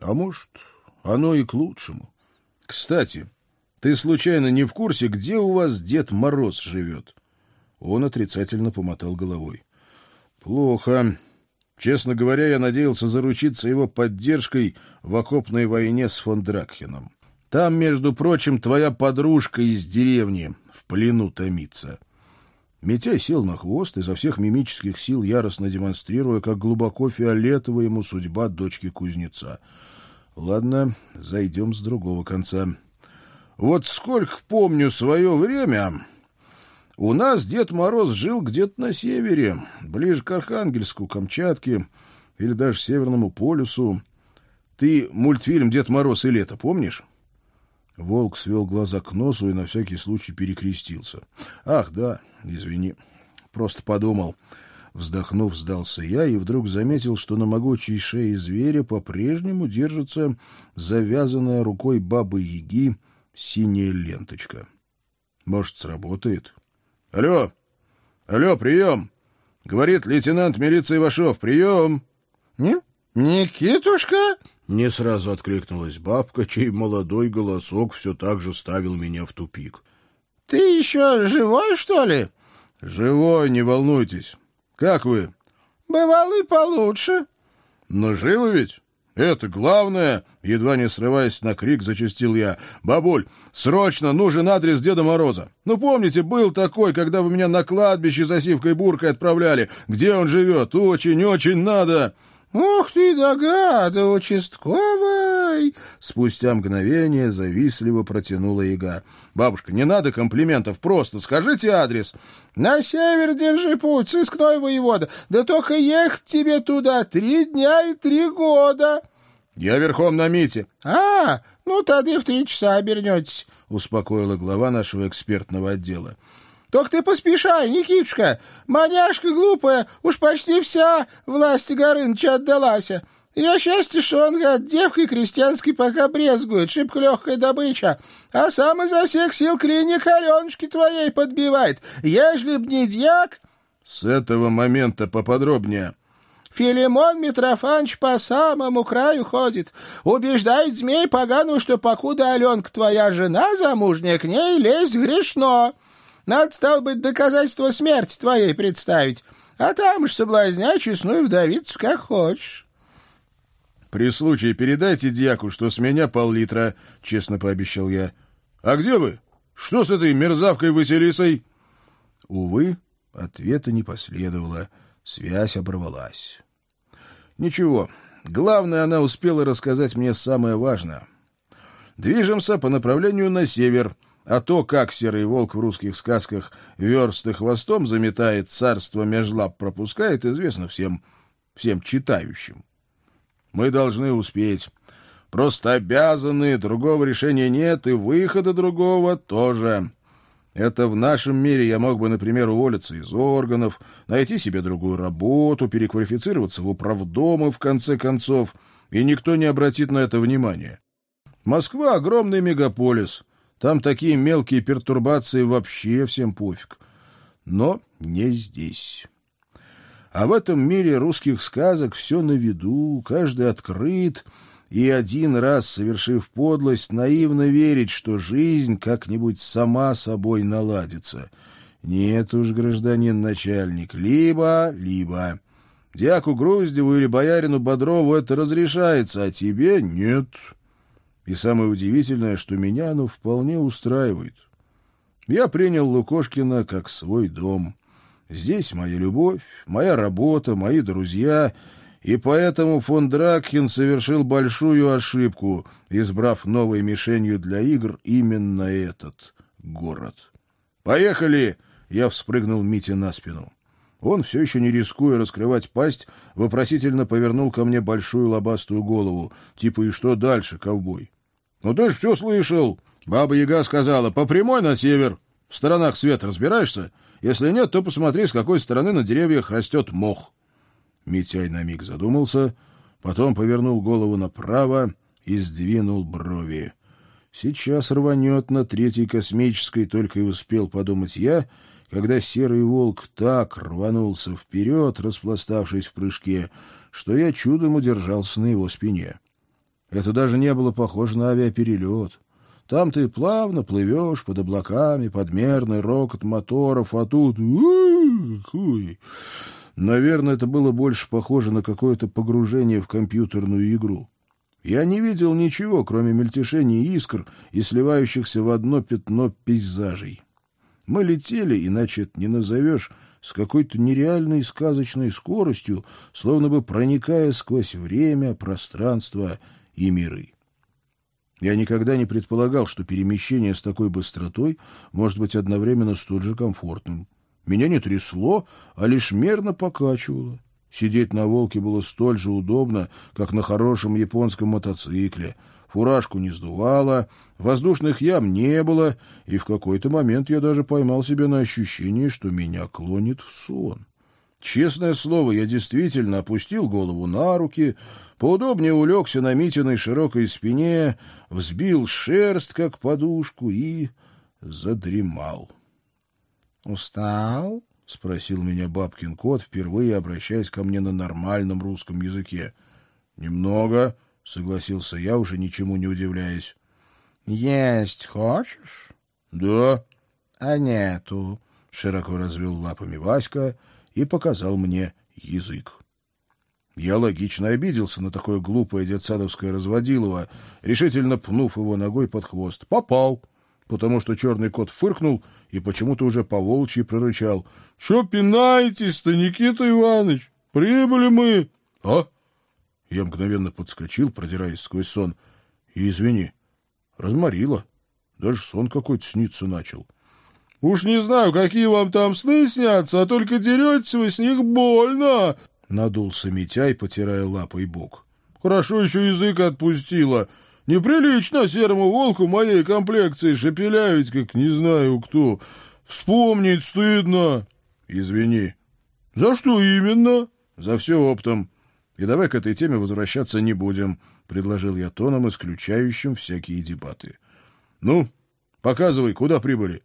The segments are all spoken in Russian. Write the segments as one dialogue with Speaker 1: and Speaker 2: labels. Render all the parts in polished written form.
Speaker 1: А может, оно и к лучшему. Кстати, ты случайно не в курсе, где у вас Дед Мороз живет? Он отрицательно помотал головой. Плохо. Честно говоря, я надеялся заручиться его поддержкой в окопной войне с фон Дракхеном. Там, между прочим, твоя подружка из деревни в плену томится. Митяй сел на хвост, изо всех мимических сил яростно демонстрируя, как глубоко фиолетова ему судьба дочки кузнеца. Ладно, зайдем с другого конца. Вот сколько помню свое время, у нас Дед Мороз жил где-то на севере, ближе к Архангельску, Камчатке или даже Северному полюсу. Ты мультфильм «Дед Мороз и лето» помнишь? Волк свел глаза к носу и на всякий случай перекрестился. Ах, да, извини, просто подумал. Вздохнув, сдался я и вдруг заметил, что на могучей шее зверя по-прежнему держится завязанная рукой бабы-яги синяя ленточка. Может, сработает? Алло! Алло, прием! Говорит лейтенант милиции Ивашов. Прием! Никитушка? Не сразу откликнулась бабка, чей молодой голосок все так же ставил меня в тупик. Ты еще живой, что ли? Живой, не волнуйтесь. Как вы? Бывало и получше. Но живы ведь? Это главное, едва не срываясь на крик, зачастил я. Бабуль, срочно нужен адрес Деда Мороза. Ну, помните, был такой, когда вы меня на кладбище за сивкой-буркой отправляли. Где он живет? Очень-очень надо. «Ух ты, догада, участковый!» Спустя мгновение завистливо протянула яга. «Бабушка, не надо комплиментов, просто скажите адрес». «На север держи путь, сыскной воевода. Да только ехать тебе туда 3 дня и 3 года». «Я верхом на Мите». Ну тогда и в 3 часа обернетесь», — успокоила глава нашего экспертного отдела. «Только ты поспешай, Никитушка! Маняшка глупая, уж почти вся власти Горыныча отдалась. Ее счастье, что он, гад, девкой крестьянской пока брезгует, шибко легкая добыча, а сам изо всех сил клиник Аленушки твоей подбивает. Ежели б не дьяк...» «С этого момента поподробнее». «Филимон Митрофанович по самому краю ходит. Убеждает змей поганую, что покуда Аленка твоя жена замужняя, к ней лезть грешно. Надо, стало быть, доказательство смерти твоей представить, а там уж соблазняй честную вдовицу, как хочешь». «При случае передайте дьяку, что с меня пол-литра», — честно пообещал я. «А где вы? Что с этой мерзавкой Василисой?» Увы, ответа не последовало, связь оборвалась. Ничего, главное, она успела рассказать мне самое важное. Движемся по направлению на север, а то, как серый волк в русских сказках версты хвостом заметает, царство меж лап пропускает, известно всем читающим. Мы должны успеть. Просто обязаны, другого решения нет, и выхода другого тоже. Это в нашем мире я мог бы, например, уволиться из органов, найти себе другую работу, переквалифицироваться в управдомы, в конце концов, и никто не обратит на это внимания. Москва — огромный мегаполис. Там такие мелкие пертурбации вообще всем пофиг. Но не здесь. А в этом мире русских сказок все на виду, каждый открыт, и один раз, совершив подлость, наивно верить, что жизнь как-нибудь сама собой наладится. Нет уж, гражданин начальник, либо. Дьяку Груздеву или боярину Бодрову это разрешается, а тебе нет. И самое удивительное, что меня оно вполне устраивает. Я принял Лукошкина как свой дом. Здесь моя любовь, моя работа, мои друзья, и поэтому фон Дракхен совершил большую ошибку, избрав новой мишенью для игр именно этот город. «Поехали!» — я вспрыгнул Мите на спину. Он, все еще не рискуя раскрывать пасть, вопросительно повернул ко мне большую лобастую голову. Типа, и что дальше, ковбой? «Ну ты ж все слышал. Баба-яга сказала, по прямой на север. В сторонах света разбираешься? Если нет, то посмотри, с какой стороны на деревьях растет мох». Митяй на миг задумался, потом повернул голову направо и сдвинул брови. Сейчас рванет на 3-й космической, только и успел подумать я, когда серый волк так рванулся вперед, распластавшись в прыжке, что я чудом удержался на его спине. Это даже не было похоже на авиаперелет. Там ты плавно плывешь под облаками, под мерный рокот моторов, а тут... Наверное, это было больше похоже на какое-то погружение в компьютерную игру. Я не видел ничего, кроме мельтешения искр и сливающихся в одно пятно пейзажей. Мы летели, иначе это не назовешь, с какой-то нереальной сказочной скоростью, словно бы проникая сквозь время, пространство и миры. Я никогда не предполагал, что перемещение с такой быстротой может быть одновременно столь же комфортным. Меня не трясло, а лишь мерно покачивало. Сидеть на «Волке» было столь же удобно, как на хорошем японском мотоцикле. Фуражку не сдувало, воздушных ям не было, и в какой-то момент я даже поймал себя на ощущении, что меня клонит в сон. Честное слово, я действительно опустил голову на руки, поудобнее улегся на Митиной широкой спине, взбил шерсть, как подушку, и задремал. «Устал?» — спросил меня бабкин кот, впервые обращаясь ко мне на нормальном русском языке. «Немного», — согласился я, уже ничему не удивляясь. «Есть хочешь?» «Да». «А нету», — широко развел лапами Васька и показал мне язык. Я логично обиделся на такое глупое детсадовское разводилово, решительно пнув его ногой под хвост. Попал, потому что черный кот фыркнул и почему-то уже по-волчьи прорычал. — Че пинаетесь-то, Никита Иванович? Прибыли мы. — А? Я мгновенно подскочил, продираясь сквозь сон. — Извини, разморило. Даже сон какой-то сниться начал. — Уж не знаю, какие вам там сны снятся, а только деретесь вы с них больно! — надулся Митяй, потирая лапой бок. — Хорошо еще язык отпустила. Неприлично серому волку моей комплекции шепелявить, как не знаю кто. Вспомнить стыдно. — Извини. — За что именно? — За все оптом. И давай к этой теме возвращаться не будем, — предложил я тоном, исключающим всякие дебаты. — Ну, показывай, куда прибыли.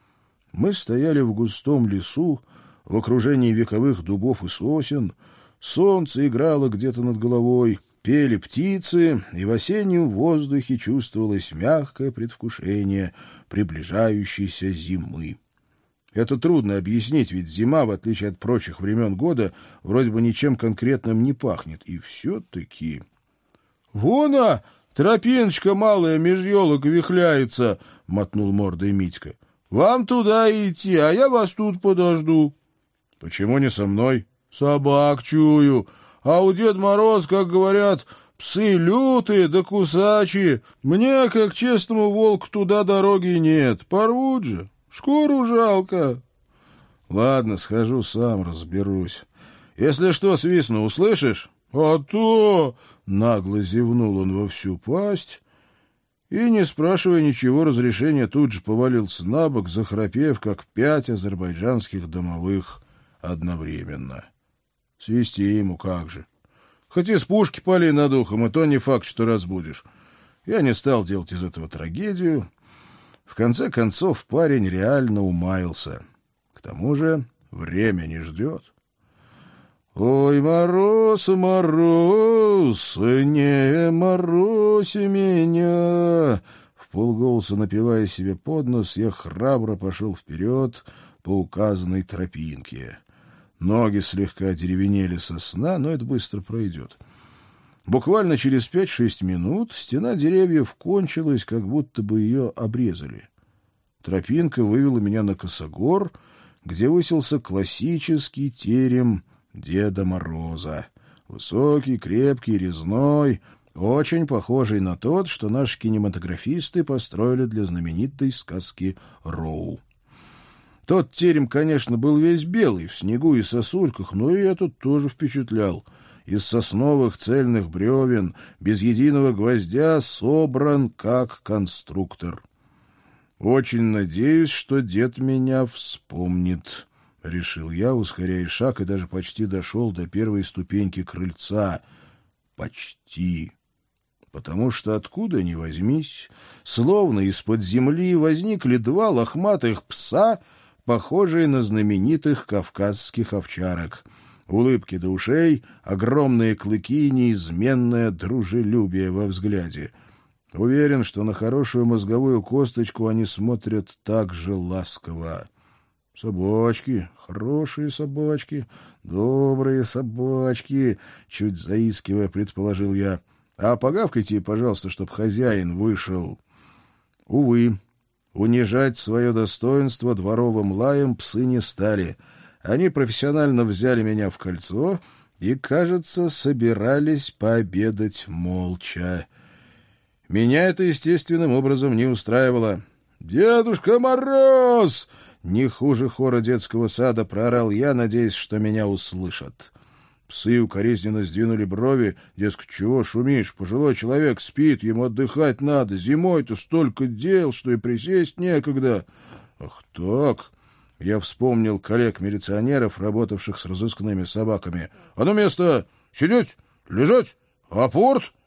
Speaker 1: Мы стояли в густом лесу, в окружении вековых дубов и сосен. Солнце играло где-то над головой, пели птицы, и в осеннем воздухе чувствовалось мягкое предвкушение приближающейся зимы. Это трудно объяснить, ведь зима, в отличие от прочих времен года, вроде бы ничем конкретным не пахнет. И все-таки... — Вон, тропиночка малая меж елок вихляется, — мотнул мордой Митька. — Вам туда идти, а я вас тут подожду. — Почему не со мной? — Собак чую. А у Деда Мороз, как говорят, псы лютые да кусачие. Мне, как честному волку, туда дороги нет. Порвут же. Шкуру жалко. Ладно, схожу сам, разберусь. Если что, свистну, услышишь? А то... Нагло зевнул он во всю пасть и, не спрашивая ничего разрешения, тут же повалился на бок, захрапев, как 5 азербайджанских домовых одновременно. Свисти ему как же. Хоть из пушки пали над ухом, и то не факт, что разбудишь. Я не стал делать из этого трагедию. В конце концов, парень реально умаялся. К тому же время не ждет. «Ой, мороз, мороз, не морозь меня!» Вполголоса напевая себе под нос, я храбро пошел вперед по указанной тропинке. Ноги слегка одеревенели со сна, но это быстро пройдет. Буквально через 5-6 минут стена деревьев кончилась, как будто бы ее обрезали. Тропинка вывела меня на косогор, где высился классический терем Деда Мороза. Высокий, крепкий, резной, очень похожий на тот, что наши кинематографисты построили для знаменитой сказки «Роу». Тот терем, конечно, был весь белый, в снегу и сосульках, но и этот тоже впечатлял. Из сосновых цельных бревен, без единого гвоздя, собран как конструктор. Очень надеюсь, что дед меня вспомнит, — решил я, ускоряя шаг, и даже почти дошел до первой ступеньки крыльца. Почти. Потому что откуда ни возьмись, словно из-под земли возникли 2 лохматых пса, похожие на знаменитых кавказских овчарок. Улыбки до ушей, огромные клыки и неизменное дружелюбие во взгляде. Уверен, что на хорошую мозговую косточку они смотрят так же ласково. «Собачки, хорошие собачки, добрые собачки», — чуть заискивая предположил я. «А погавкайте, пожалуйста, чтоб хозяин вышел». Увы, унижать свое достоинство дворовым лаем псы не стали. Они профессионально взяли меня в кольцо и, кажется, собирались пообедать молча. Меня это естественным образом не устраивало. «Дедушка Мороз!» — не хуже хора детского сада проорал я, надеясь, что меня услышат. Псы укоризненно сдвинули брови. Дескать, чего шумишь? Пожилой человек спит, ему отдыхать надо. Зимой-то столько дел, что и присесть некогда. Ах так! Я вспомнил коллег-милиционеров, работавших с разыскными собаками. «А на место! Сидеть! Лежать! Апорт!»